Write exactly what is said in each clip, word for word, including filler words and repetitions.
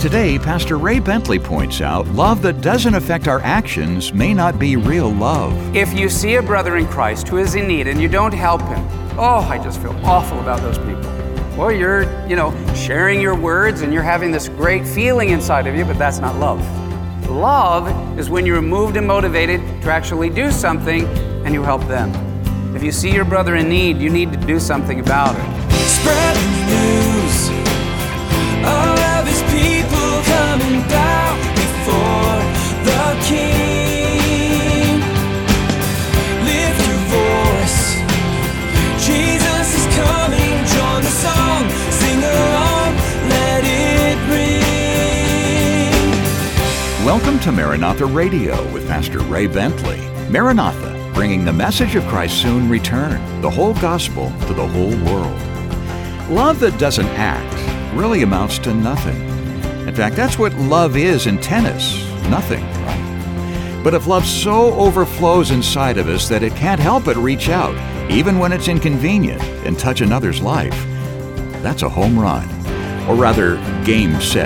Today, Pastor Ray Bentley points out love that doesn't affect our actions may not be real love. If you see a brother in Christ who is in need and you don't help him, oh, I just feel awful about those people. Well, you're, you know, sharing your words and you're having this great feeling inside of you, but that's not love. Love is when you're moved and motivated to actually do something and you help them. If you see your brother in need, you need to do something about it. Spread the news. All of his people coming down before the King. Lift your voice. Jesus is coming. Join the song. Sing along. Let it ring. Welcome to Maranatha Radio with Pastor Ray Bentley. Maranatha, bringing the message of Christ's soon return, the whole gospel to the whole world. Love that doesn't act really amounts to nothing. In fact, that's what love is in tennis, nothing, right? But if love so overflows inside of us that it can't help but reach out, even when it's inconvenient, and touch another's life, that's a home run, or rather, game, set,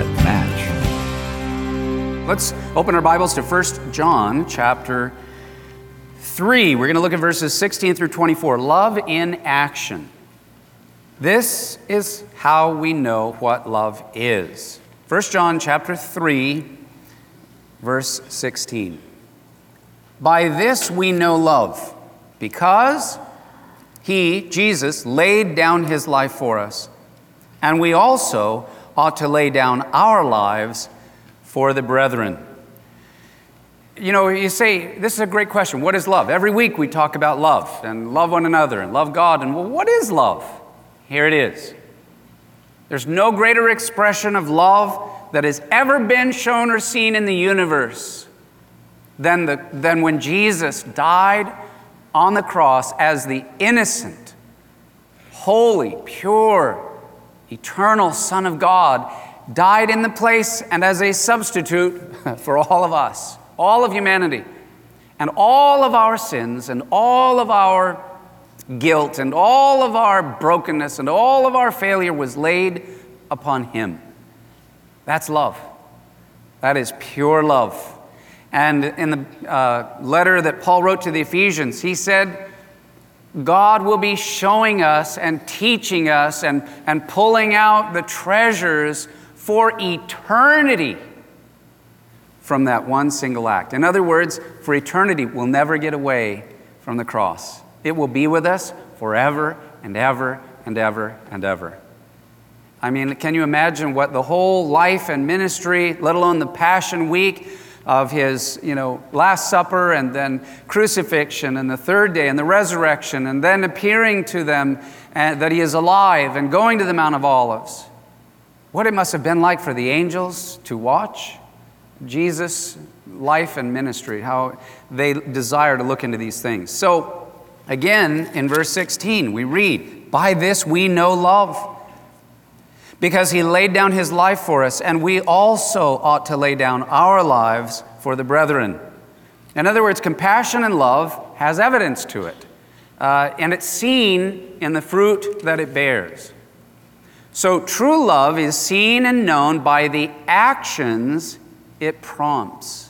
match. Let's open our Bibles to First John chapter three. We're going to look at verses sixteen through twenty-four. Love in action. This is how we know what love is. First John chapter three, verse sixteen. By this we know love, because he, Jesus, laid down his life for us, and we also ought to lay down our lives for the brethren. You know, you say, this is a great question. What is love? Every week we talk about love, and love one another, and love God. And well, what is love? Here it is. There's no greater expression of love that has ever been shown or seen in the universe than, the, than when Jesus died on the cross as the innocent, holy, pure, eternal Son of God, died in the place and as a substitute for all of us, all of humanity, and all of our sins and all of our guilt and all of our brokenness and all of our failure was laid upon him. That's love. That is pure love. And in the uh, letter that Paul wrote to the Ephesians, he said, God will be showing us and teaching us and, and pulling out the treasures for eternity from that one single act. In other words, for eternity, we'll never get away from the cross. It will be with us forever and ever and ever and ever. I mean, can you imagine what the whole life and ministry, let alone the Passion Week of his, you know, Last Supper and then crucifixion and the third day and the resurrection and then appearing to them and that he is alive and going to the Mount of Olives. What it must have been like for the angels to watch Jesus' life and ministry, how they desire to look into these things. So, again, in verse sixteen, we read, by this we know love, because he laid down his life for us, and we also ought to lay down our lives for the brethren. In other words, compassion and love has evidence to it, uh, and it's seen in the fruit that it bears. So true love is seen and known by the actions it prompts.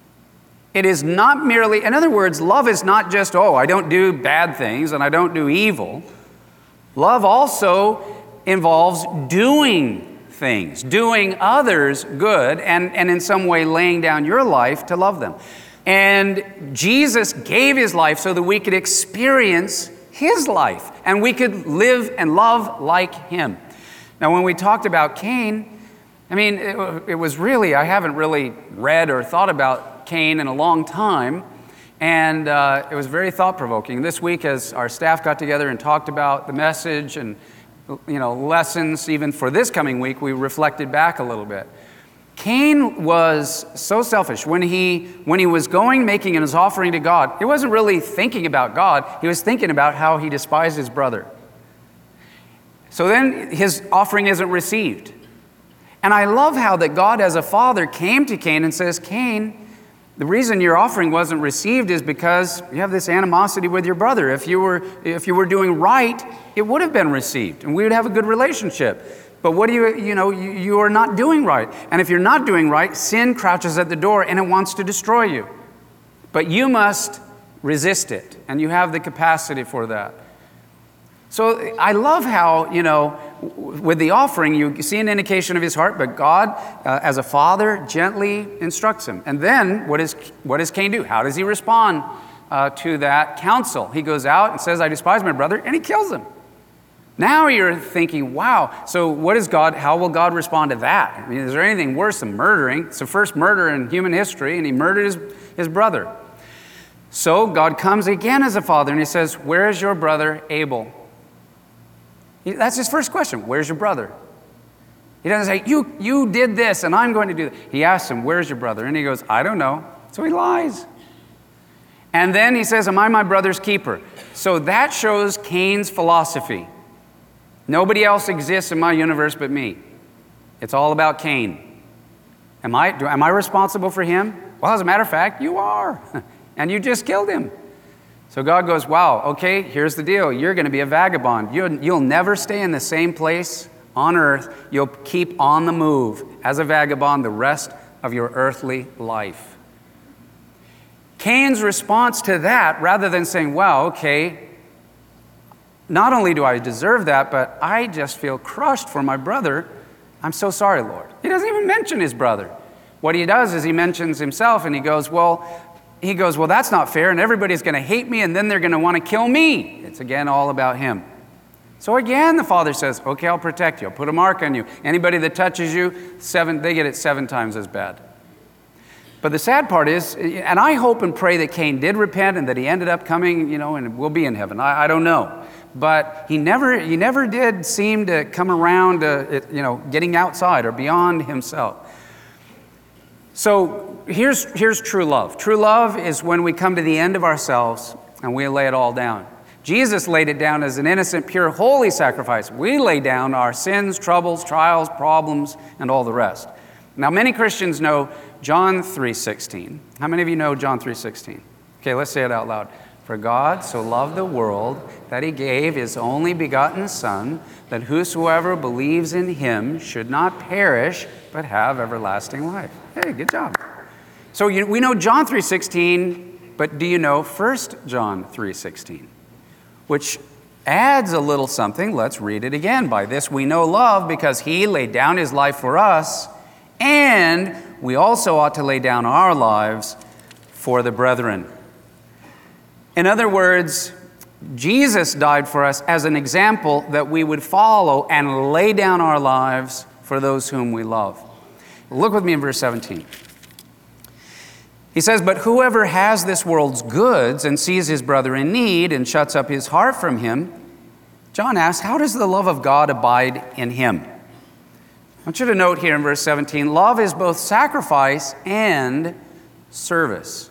It is not merely, in other words, love is not just, oh, I don't do bad things and I don't do evil. Love also involves doing things, doing others good, and, and in some way laying down your life to love them. And Jesus gave his life so that we could experience his life and we could live and love like him. Now, when we talked about Cain, I mean, it, it was really, I haven't really read or thought about Cain in a long time, and uh, it was very thought-provoking. This week, as our staff got together and talked about the message and, you know, lessons, even for this coming week, we reflected back a little bit. Cain was so selfish. When he, when he was going, making his offering to God, he wasn't really thinking about God. He was thinking about how he despised his brother. So then his offering isn't received. And I love how that God as a father came to Cain and says, Cain, the reason your offering wasn't received is because you have this animosity with your brother. If you were, if you were doing right, it would have been received and we would have a good relationship. But what do you, you know, you, you are not doing right. And if you're not doing right, sin crouches at the door and it wants to destroy you. But you must resist it, and you have the capacity for that. So I love how, you know, with the offering, you see an indication of his heart, but God, uh, as a father, gently instructs him. And then what, is, what does Cain do? How does he respond uh, to that counsel? He goes out and says, I despise my brother, and he kills him. Now you're thinking, wow, so what is God, how will God respond to that? I mean, is there anything worse than murdering? It's the first murder in human history, and he murdered his, his brother. So God comes again as a father, and he says, where is your brother Abel? He, that's his first question. Where's your brother? He doesn't say, you, you did this, and I'm going to do that. He asks him, where's your brother? And he goes, I don't know. So he lies. And then he says, am I my brother's keeper? So that shows Cain's philosophy. Nobody else exists in my universe but me. It's all about Cain. Am I, do, am I responsible for him? Well, as a matter of fact, you are. And you just killed him. So God goes, wow, okay, here's the deal. You're going to be a vagabond. You'll, you'll never stay in the same place on earth. You'll keep on the move as a vagabond the rest of your earthly life. Cain's response to that, rather than saying, wow, okay, not only do I deserve that, but I just feel crushed for my brother. I'm so sorry, Lord. He doesn't even mention his brother. What he does is he mentions himself, and he goes, well, he goes, well, that's not fair, and everybody's going to hate me, and then they're going to want to kill me. It's again all about him. So again, the father says, okay, I'll protect you. I'll put a mark on you. Anybody that touches you, seven, they get it seven times as bad. But the sad part is, and I hope and pray that Cain did repent and that he ended up coming, you know, and will be in heaven. I, I don't know. But he never, he never did seem to come around to, you know, getting outside or beyond himself. So here's, here's true love. True love is when we come to the end of ourselves and we lay it all down. Jesus laid it down as an innocent, pure, holy sacrifice. We lay down our sins, troubles, trials, problems, and all the rest. Now, many Christians know John three sixteen. How many of you know John three sixteen? Okay, let's say it out loud. For God so loved the world that he gave his only begotten Son, that whosoever believes in him should not perish, but have everlasting life. Hey, good job. So you, we know John three sixteen, but do you know First John three sixteen? Which adds a little something. Let's read it again. By this we know love, because he laid down his life for us, and we also ought to lay down our lives for the brethren. In other words, Jesus died for us as an example that we would follow and lay down our lives for those whom we love. Look with me in verse seventeen. He says, but whoever has this world's goods and sees his brother in need and shuts up his heart from him, John asks, how does the love of God abide in him? I want you to note here in verse seventeen, love is both sacrifice and service.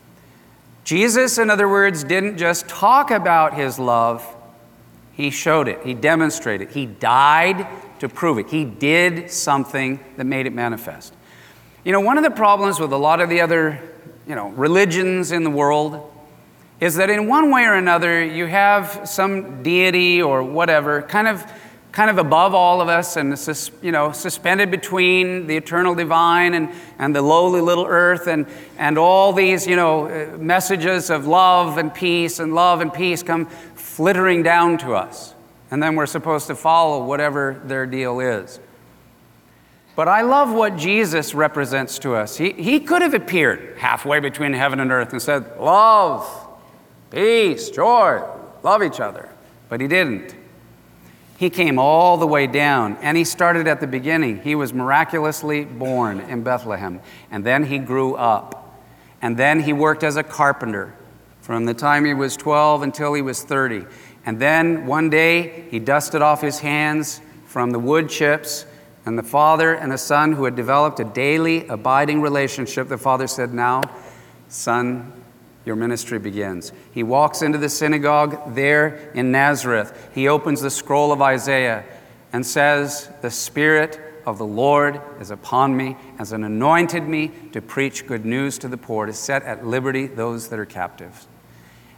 Jesus, in other words, didn't just talk about his love, he showed it, he demonstrated it, he died to prove it. He did something that made it manifest. You know, one of the problems with a lot of the other, you know, religions in the world is that in one way or another you have some deity or whatever kind of kind of above all of us and, you know, suspended between the eternal divine and, and the lowly little earth, and, and all these, you know, messages of love and peace and love and peace come flittering down to us. And then we're supposed to follow whatever their deal is. But I love what Jesus represents to us. He, he could have appeared halfway between heaven and earth and said, love, peace, joy, love each other. But he didn't. He came all the way down, and he started at the beginning. He was miraculously born in Bethlehem, and then he grew up. And then he worked as a carpenter from the time he was twelve until he was thirty. And then one day, he dusted off his hands from the wood chips, and the Father and the Son, who had developed a daily, abiding relationship, the Father said, now, Son, your ministry begins. He walks into the synagogue there in Nazareth. He opens the scroll of Isaiah and says, the Spirit of the Lord is upon me, as an anointed me to preach good news to the poor, to set at liberty those that are captives.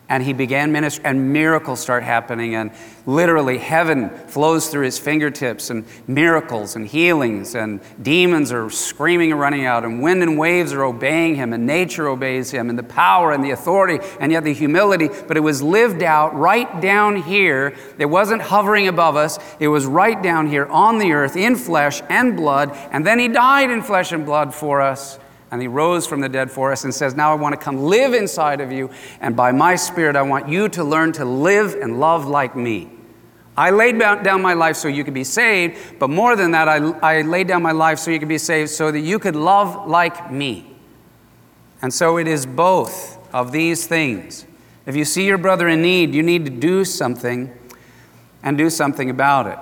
And he began ministry, and miracles start happening, and literally heaven flows through his fingertips, and miracles and healings, and demons are screaming and running out, and wind and waves are obeying him, and nature obeys him, and the power and the authority, and yet the humility. But it was lived out right down here. It wasn't hovering above us. It was right down here on the earth in flesh and blood. And then he died in flesh and blood for us. And he rose from the dead for us and says, now I want to come live inside of you. And by my Spirit, I want you to learn to live and love like me. I laid down my life so you could be saved. But more than that, I, I laid down my life so you could be saved so that you could love like me. And so it is both of these things. If you see your brother in need, you need to do something and do something about it.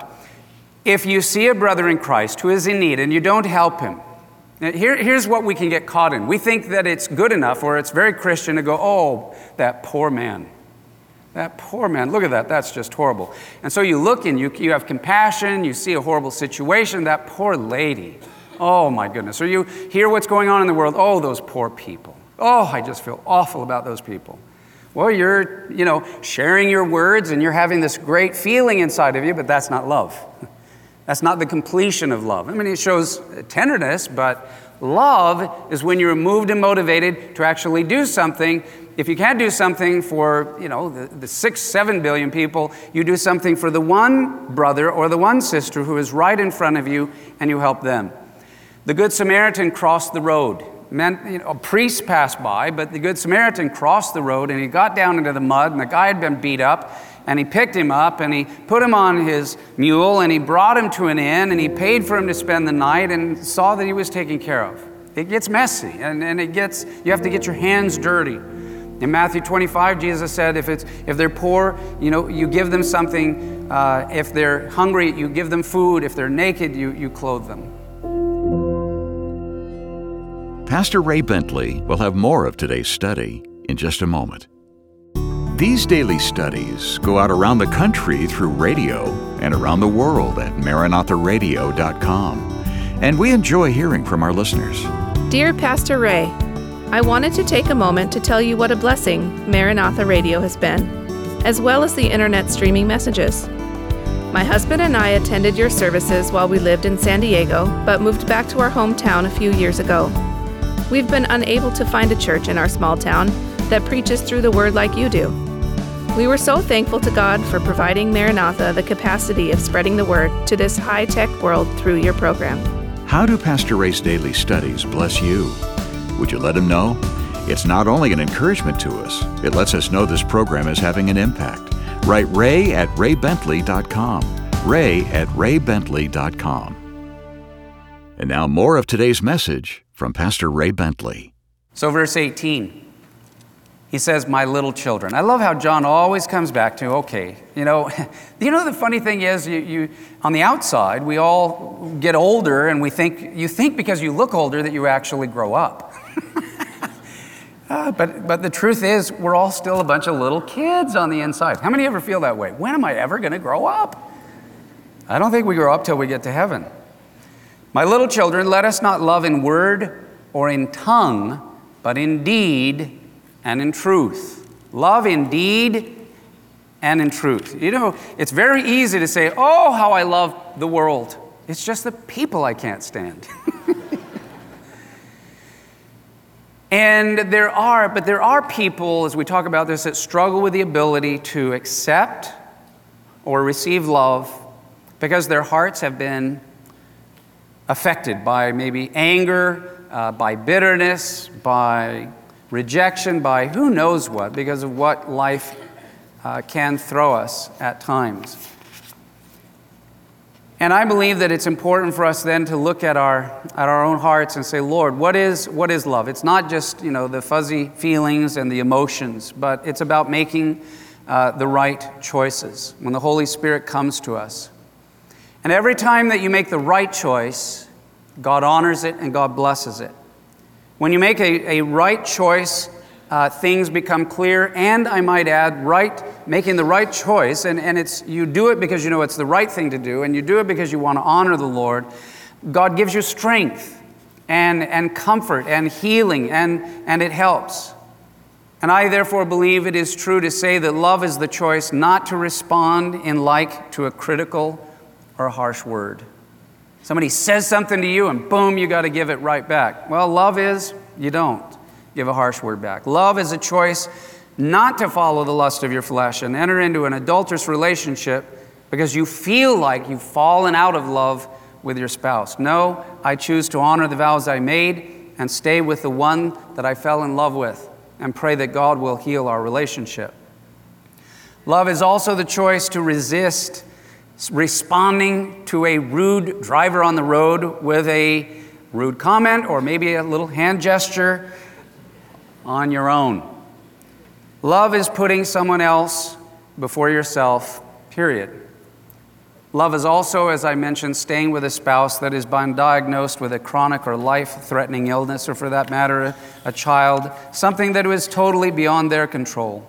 If you see a brother in Christ who is in need and you don't help him, Now, here, here's what we can get caught in. We think that it's good enough or it's very Christian to go, oh, that poor man. That poor man. Look at that. That's just horrible. And so you look and you, you have compassion. You see a horrible situation. That poor lady. Oh, my goodness. Or you hear what's going on in the world. Oh, those poor people. Oh, I just feel awful about those people. Well, you're, you know, sharing your words and you're having this great feeling inside of you, but that's not love. That's not the completion of love. I mean, it shows tenderness, but love is when you're moved and motivated to actually do something. If you can't do something for, you know, the, the six, seven billion people, you do something for the one brother or the one sister who is right in front of you, and you help them. The Good Samaritan crossed the road. Men, you know, a priest passed by, but the Good Samaritan crossed the road, and he got down into the mud, and the guy had been beat up. And he picked him up and he put him on his mule and he brought him to an inn and he paid for him to spend the night and saw that he was taken care of. It gets messy and, and it gets, you have to get your hands dirty. In Matthew twenty-five, Jesus said, if it's if they're poor, you know, you give them something. Uh, if they're hungry, you give them food. If they're naked, you, you clothe them. Pastor Ray Bentley will have more of today's study in just a moment. These daily studies go out around the country through radio and around the world at maranatha radio dot com. And we enjoy hearing from our listeners. Dear Pastor Ray, I wanted to take a moment to tell you what a blessing Maranatha Radio has been, as well as the internet streaming messages. My husband and I attended your services while we lived in San Diego, but moved back to our hometown a few years ago. We've been unable to find a church in our small town that preaches through the Word like you do. We were so thankful to God for providing Maranatha the capacity of spreading the Word to this high-tech world through your program. How do Pastor Ray's daily studies bless you? Would you let him know? It's not only an encouragement to us, it lets us know this program is having an impact. Write Ray at ray bentley dot com. Ray at ray bentley dot com. And now more of today's message from Pastor Ray Bentley. So verse eighteen. He says, my little children. I love how John always comes back to, okay, you know, you know the funny thing is, you, you on the outside, we all get older and we think, you think because you look older that you actually grow up. uh, but, but the truth is, we're all still a bunch of little kids on the inside. How many ever feel that way? When am I ever going to grow up? I don't think we grow up till we get to heaven. My little children, let us not love in word or in tongue, but in deed and in truth. Love in deed and in truth. You know, it's very easy to say, oh, how I love the world. It's just the people I can't stand. And there are, but there are people, as we talk about this, that struggle with the ability to accept or receive love because their hearts have been affected by maybe anger, uh, by bitterness, by rejection, by who knows what, because of what life uh, can throw us at times. And I believe that it's important for us then to look at our at our own hearts and say, Lord, what is what is love? It's not just, you know, the fuzzy feelings and the emotions, but it's about making uh, the right choices when the Holy Spirit comes to us. And every time that you make the right choice, God honors it and God blesses it. When you make a, a right choice, uh, things become clear, and I might add, right, making the right choice, and, and it's you do it because you know it's the right thing to do, and you do it because you want to honor the Lord. God gives you strength and, and comfort and healing, and, and it helps. And I therefore believe it is true to say that love is the choice not to respond in like to a critical or harsh word. Somebody says something to you and boom, you got to give it right back. Well, love is you don't give a harsh word back. Love is a choice not to follow the lust of your flesh and enter into an adulterous relationship because you feel like you've fallen out of love with your spouse. No, I choose to honor the vows I made and stay with the one that I fell in love with and pray that God will heal our relationship. Love is also the choice to resist responding to a rude driver on the road with a rude comment or maybe a little hand gesture on your own. Love is putting someone else before yourself, period. Love is also, as I mentioned, staying with a spouse that has been diagnosed with a chronic or life-threatening illness, or for that matter, a child, something that was totally beyond their control.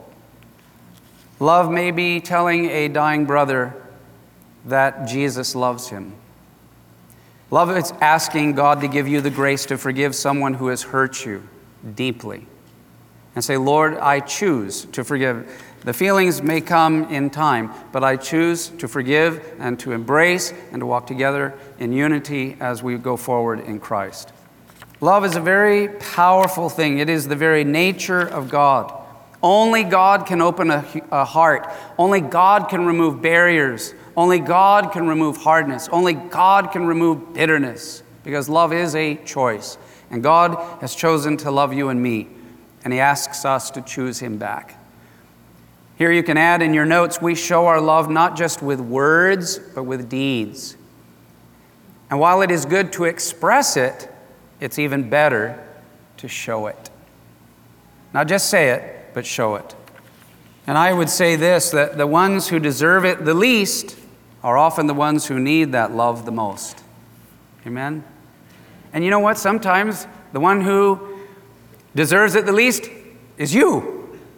Love may be telling a dying brother that Jesus loves him. Love is asking God to give you the grace to forgive someone who has hurt you deeply. And say, Lord, I choose to forgive. The feelings may come in time, but I choose to forgive and to embrace and to walk together in unity as we go forward in Christ. Love is a very powerful thing. It is the very nature of God. Only God can open a, a heart. Only God can remove barriers. Only God can remove hardness. Only God can remove bitterness, because love is a choice. And God has chosen to love you and me, and He asks us to choose Him back. Here you can add in your notes, we show our love not just with words, but with deeds. And while it is good to express it, it's even better to show it. Not just say it, but show it. And I would say this, that the ones who deserve it the least are often the ones who need that love the most. Amen? And you know what? Sometimes the one who deserves it the least is you.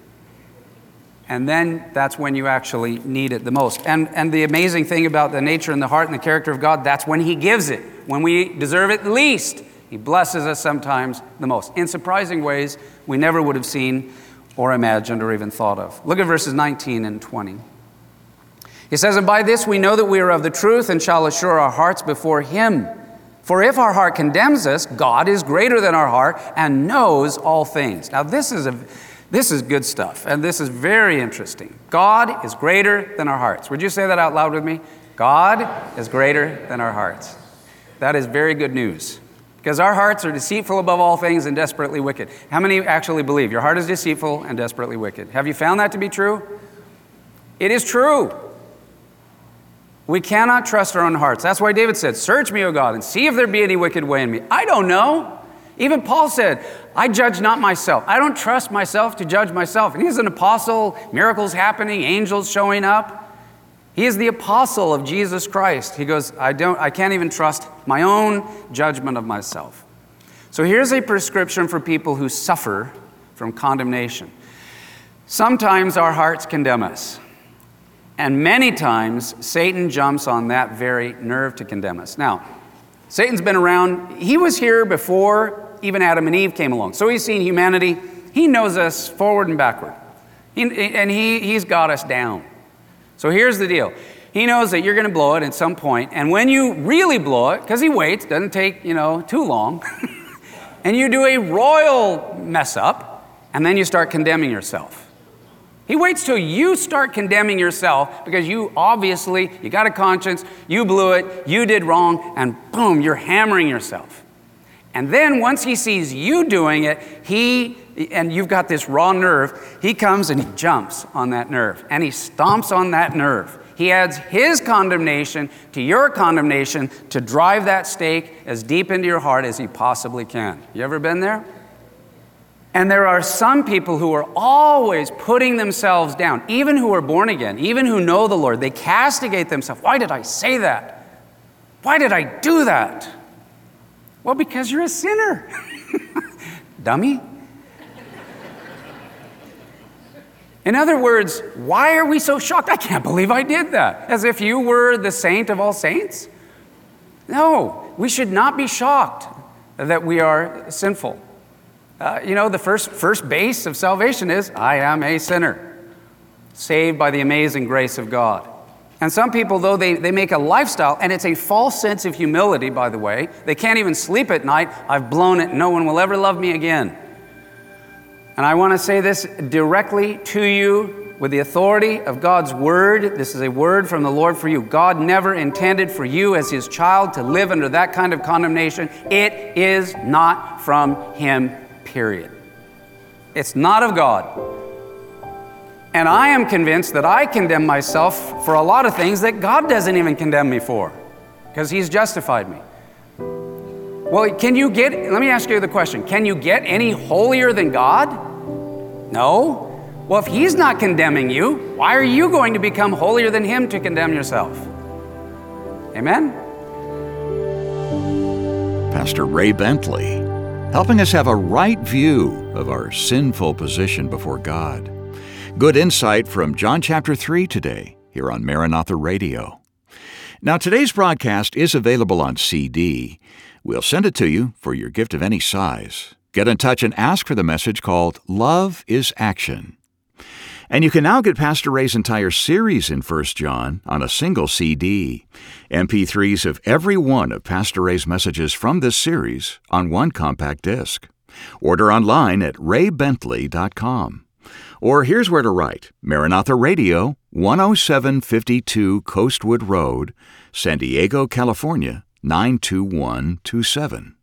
And then that's when you actually need it the most. And, and the amazing thing about the nature and the heart and the character of God, that's when He gives it. When we deserve it the least, He blesses us sometimes the most, in surprising ways we never would have seen or imagined or even thought of. Look at verses nineteen and twenty. He says, and by this we know that we are of the truth and shall assure our hearts before Him. For if our heart condemns us, God is greater than our heart and knows all things. Now this is a... This is good stuff, and this is very interesting. God is greater than our hearts. Would you say that out loud with me? God is greater than our hearts. That is very good news, because our hearts are deceitful above all things and desperately wicked. How many actually believe your heart is deceitful and desperately wicked? Have you found that to be true? It is true. We cannot trust our own hearts. That's why David said, search me, O God, and see if there be any wicked way in me. I don't know. Even Paul said, I judge not myself. I don't trust myself to judge myself. And he's an apostle, miracles happening, angels showing up. He is the apostle of Jesus Christ. He goes, I don't, I can't even trust my own judgment of myself. So here's a prescription for people who suffer from condemnation. Sometimes our hearts condemn us. And many times Satan jumps on that very nerve to condemn us. Now, Satan's been around. He was here before even Adam and Eve came along. So he's seen humanity. He knows us forward and backward. He, and he, he's got us down. So here's the deal. He knows that you're going to blow it at some point. And when you really blow it, because he waits, doesn't take, you know, too long, and you do a royal mess up, and then you start condemning yourself. He waits till you start condemning yourself because you obviously, you got a conscience, you blew it, you did wrong, and boom, you're hammering yourself. And then once he sees you doing it, he, and you've got this raw nerve, he comes and he jumps on that nerve, and he stomps on that nerve. He adds his condemnation to your condemnation to drive that stake as deep into your heart as he possibly can. You ever been there? And there are some people who are always putting themselves down, even who are born again, even who know the Lord. They castigate themselves. Why did I say that? Why did I do that? Well, because you're a sinner. Dummy. In other words, why are we so shocked? I can't believe I did that. As if you were the saint of all saints? No, we should not be shocked that we are sinful. Uh, you know, the first, first base of salvation is, I am a sinner, saved by the amazing grace of God. And some people, though, they, they make a lifestyle, and it's a false sense of humility, by the way. They can't even sleep at night. I've blown it. No one will ever love me again. And I want to say this directly to you with the authority of God's word. This is a word from the Lord for you. God never intended for you as his child to live under that kind of condemnation. It is not from him, period. It's not of God. And I am convinced that I condemn myself for a lot of things that God doesn't even condemn me for, because he's justified me. Well, can you get, let me ask you the question, can you get any holier than God? No. Well, if he's not condemning you, why are you going to become holier than him to condemn yourself? Amen? Pastor Ray Bentley, helping us have a right view of our sinful position before God. Good insight from John chapter three today, here on Maranatha Radio. Now, today's broadcast is available on C D. We'll send it to you for your gift of any size. Get in touch and ask for the message called Love is Action. And you can now get Pastor Ray's entire series in First John on a single C D. M P threes of every one of Pastor Ray's messages from this series on one compact disc. Order online at ray bentley dot com. Or here's where to write. Maranatha Radio, one oh seven fifty-two Coastwood Road, San Diego, California, nine two one two seven.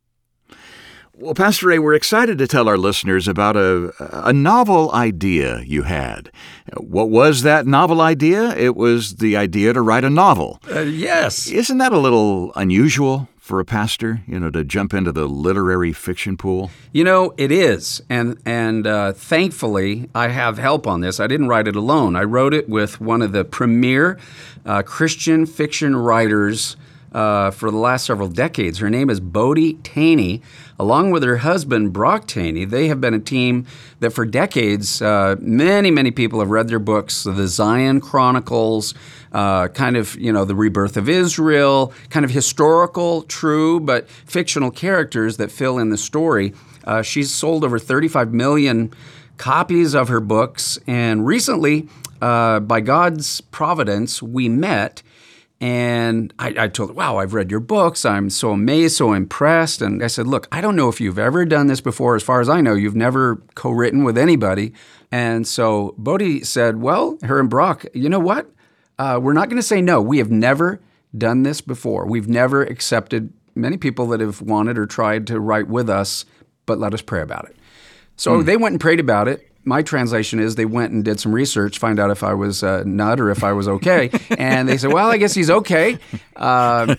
Well, Pastor Ray, we're excited to tell our listeners about a, a novel idea you had. What was that novel idea? It was the idea to write a novel. Uh, yes. Isn't that a little unusual for a pastor, you know, to jump into the literary fiction pool? You know, it is. And and uh, thankfully, I have help on this. I didn't write it alone. I wrote it with one of the premier uh, Christian fiction writers uh, for the last several decades. Her name is Bodie Taney. Along with her husband, Brock Taney, they have been a team that for decades, uh, many, many people have read their books, the Zion Chronicles, uh, kind of, you know, the rebirth of Israel, kind of historical, true, but fictional characters that fill in the story. Uh, she's sold over thirty-five million copies of her books, and recently, uh, by God's providence, we met. And I, I told her, wow, I've read your books. I'm so amazed, so impressed. And I said, look, I don't know if you've ever done this before. As far as I know, you've never co-written with anybody. And so Bodie said, well, her and Brock, you know what? Uh, we're not going to say no. We have never done this before. We've never accepted many people that have wanted or tried to write with us, but let us pray about it. So mm. they went and prayed about it. My translation is they went and did some research, find out if I was a nut or if I was okay. And they said, well, I guess he's okay. Uh,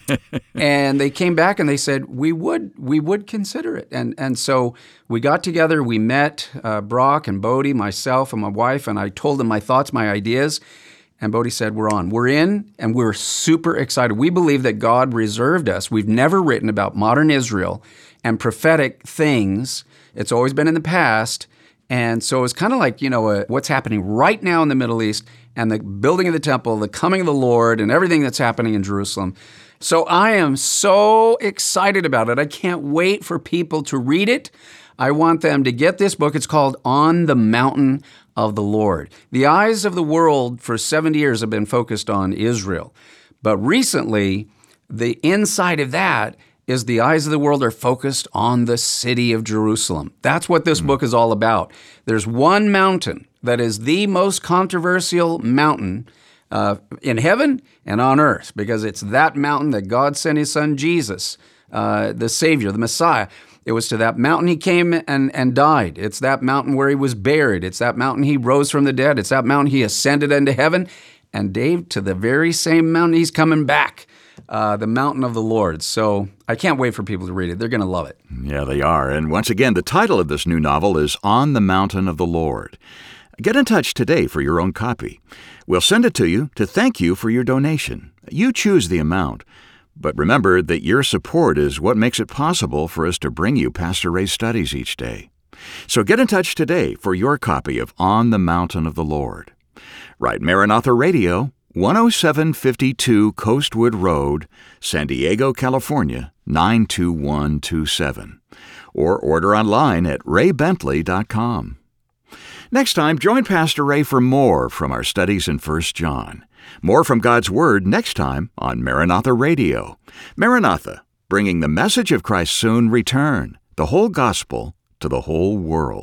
and they came back and they said, we would we would consider it. And and so we got together, we met, uh, Brock and Bodie, myself and my wife, and I told them my thoughts, my ideas. And Bodie said, we're on. We're in, and we're super excited. We believe that God reserved us. We've never written about modern Israel and prophetic things. It's always been in the past. And so it's kind of like, you know, uh, what's happening right now in the Middle East and the building of the temple, the coming of the Lord, and everything that's happening in Jerusalem. So I am so excited about it. I can't wait for people to read it. I want them to get this book. It's called On the Mountain of the Lord. The eyes of the world for seventy years have been focused on Israel. But recently, the inside of that is the eyes of the world are focused on the city of Jerusalem. That's what this mm. book is all about. There's one mountain that is the most controversial mountain uh, in heaven and on earth, because it's that mountain that God sent his son Jesus, uh, the Savior, the Messiah. It was to that mountain he came and, and died. It's that mountain where he was buried. It's that mountain he rose from the dead. It's that mountain he ascended into heaven. And Dave, to the very same mountain he's coming back. Uh, the mountain of the Lord. So I can't wait for people to read it. They're going to love it. Yeah, they are. And once again, the title of this new novel is On the Mountain of the Lord. Get in touch today for your own copy. We'll send it to you to thank you for your donation. You choose the amount. But remember that your support is what makes it possible for us to bring you Pastor Ray's studies each day. So get in touch today for your copy of On the Mountain of the Lord. Write Maranatha Radio, one oh seven fifty-two Coastwood Road, San Diego, California, nine two one two seven. or order online at ray bentley dot com. Next time, join Pastor Ray for more from our studies in First John. More from God's Word next time on Maranatha Radio. Maranatha, bringing the message of Christ's soon return, the whole gospel to the whole world.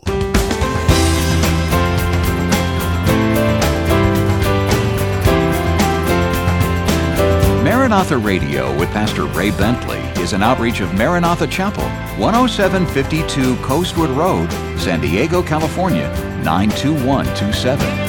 Maranatha Radio with Pastor Ray Bentley is an outreach of Maranatha Chapel, one oh seven fifty-two Coastwood Road, San Diego, California, nine two one two seven.